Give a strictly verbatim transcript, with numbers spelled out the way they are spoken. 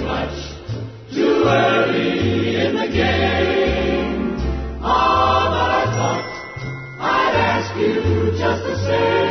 much too early in the game. Ah, but I thought I'd ask you just the same.